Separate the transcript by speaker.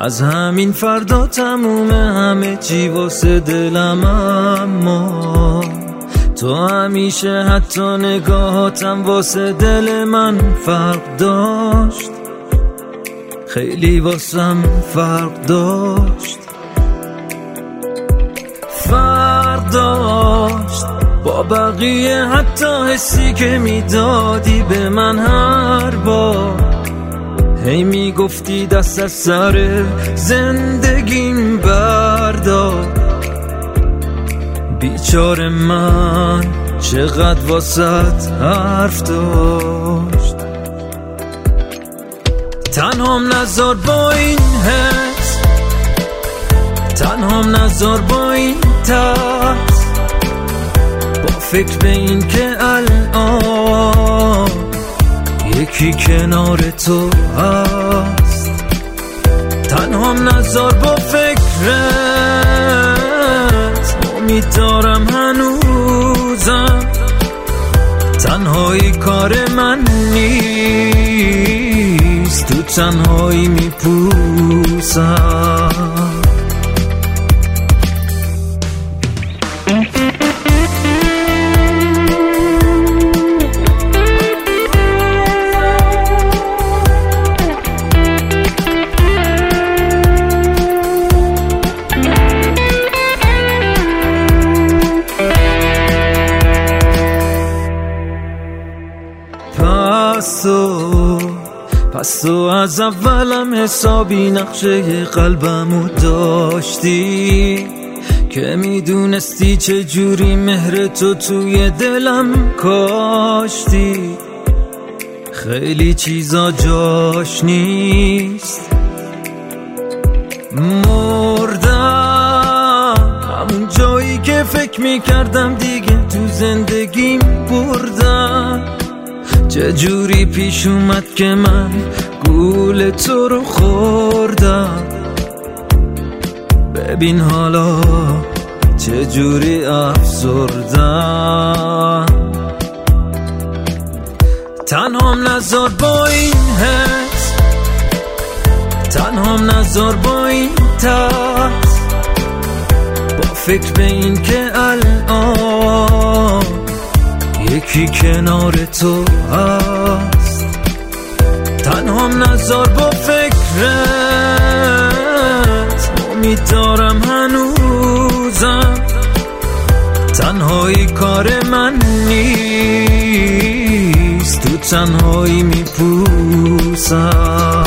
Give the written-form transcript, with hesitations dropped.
Speaker 1: از همین فردا تمومه همه چی واسه دلم، اما تو همیشه حتی نگاهاتم واسه دل من فرق داشت، خیلی واسم فرق داشت، فرق داشت با بقیه، حتی حسی که میدادی به من هر بار، هی میگفتی دست از سر زندگیم بردار. بیچاره من چقدر واسط حرف داشت، تنهام نذار با این حس، تنهام نذار با این ترس، با فکر به این که الان یکی کنار تو هست، تنهام نذار با فکرت، امید دارم هنوزم، تنهایی کار من نیست، تو تنهایی میپوسم. پس تو از اولم حسابی نقشه قلبمو داشتی، که میدونستی چه جوری مهر تو توی دلم کاشتی، خیلی چیزا جاش نیست، مردم همون جایی که فکر میکردم دیگه تو زندگیم بردم، چه جوری پیش اومد که من گول تو رو خوردم، ببین حالا چه جوری افسردم، تنهام نذار با این حس، تنهام نذار با این ترس، با فکر به این که الان یکی کنار تو هست، تنهام نذار با فکرت، امید دارم هنوزم، تنهایی کار من نیست، تو تنهایی میپوسم.